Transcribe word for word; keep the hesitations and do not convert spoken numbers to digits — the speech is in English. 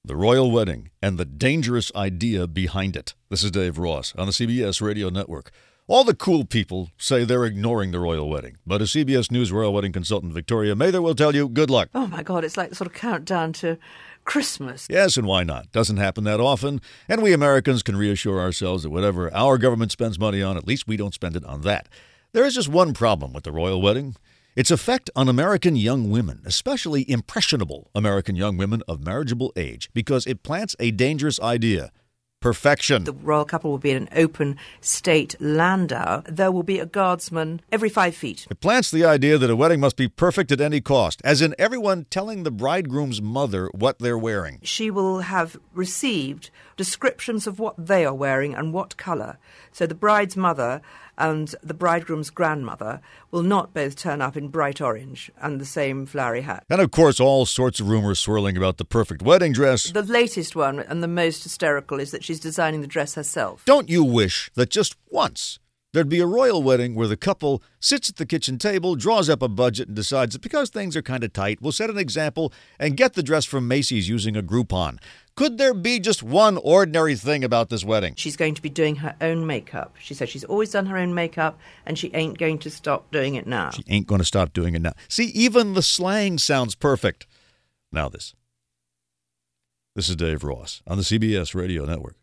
the royal wedding, and the dangerous idea behind it. This is Dave Ross on the C B S Radio Network. All the cool people say they're ignoring the royal wedding, but as C B S News royal wedding consultant Victoria Mather will tell you, good luck. Oh, my God, it's like the sort of countdown to Christmas. Yes, and why not? Doesn't happen that often, and we Americans can reassure ourselves that whatever our government spends money on, at least we don't spend it on that. There is just one problem with the royal wedding. Its effect on American young women, especially impressionable American young women of marriageable age, because it plants a dangerous idea. Perfection. The royal couple will be in an open state landau. There will be a guardsman every five feet. It plants the idea that a wedding must be perfect at any cost, as in everyone telling the bridegroom's mother what they're wearing. She will have received descriptions of what they are wearing and what colour. So the bride's mother and the bridegroom's grandmother will not both turn up in bright orange and the same flowery hat. And of course, all sorts of rumors swirling about the perfect wedding dress. The latest one, and the most hysterical, is that she's designing the dress herself. Don't you wish that just once there'd be a royal wedding where the couple sits at the kitchen table, draws up a budget, and decides that because things are kind of tight, we'll set an example and get the dress from Macy's using a Groupon? Could there be just one ordinary thing about this wedding? She's going to be doing her own makeup. She said she's always done her own makeup, and she ain't going to stop doing it now. She ain't going to stop doing it now. See, even the slang sounds perfect. Now this. This is Dave Ross on the C B S Radio Network.